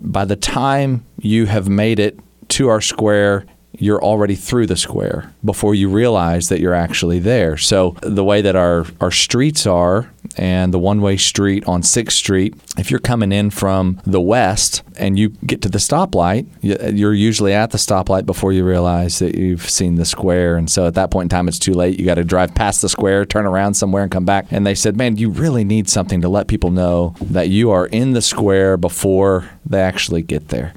by the time you have made it to our square, you're already through the square before you realize that you're actually there. So the way that our streets are, and the one-way street on 6th Street, if you're coming in from the west and you get to the stoplight, you're usually at the stoplight before you realize that you've seen the square. And so at that point in time, it's too late. You got to drive past the square, turn around somewhere, and come back. And they said, man, you really need something to let people know that you are in the square before they actually get there.